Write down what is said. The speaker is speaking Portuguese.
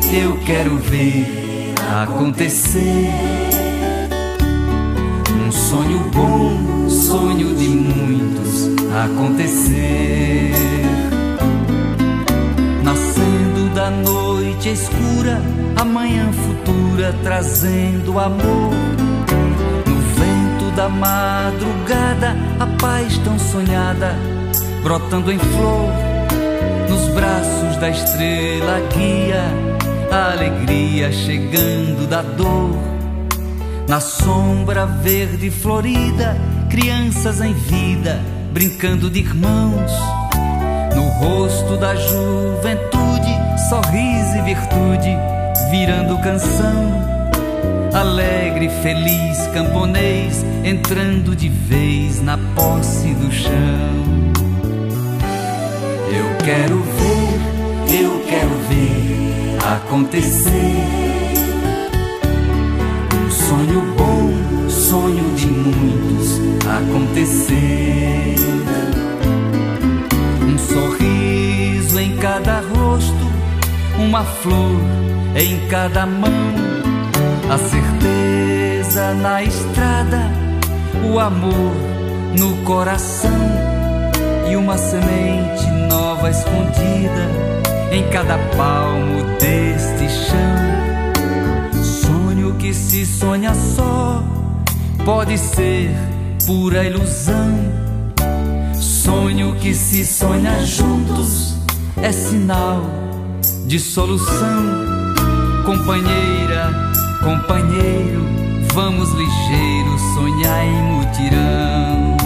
eu quero ver acontecer. Um sonho bom, sonho de muitos acontecer. Nascendo da noite escura, a manhã futura trazendo amor. No vento da madrugada, a paz tão sonhada brotando em flor. Nos braços da estrela guia, a alegria chegando da dor. Na sombra verde florida, crianças em vida, brincando de irmãos. No rosto da juventude, sorriso e virtude, virando canção. Alegre, feliz, camponês, entrando de vez na posse do chão. Eu quero ver acontecer. Um sonho bom, sonho de muitos acontecer. Um sorriso em cada rosto, uma flor em cada mão. A certeza na estrada, o amor no coração. E uma semente nova escondida em cada palmo deste chão. Sonho que se sonha só pode ser pura ilusão. Sonho que se sonha juntos é sinal de solução. Companheira, companheiro, vamos ligeiro sonhar em mutirão.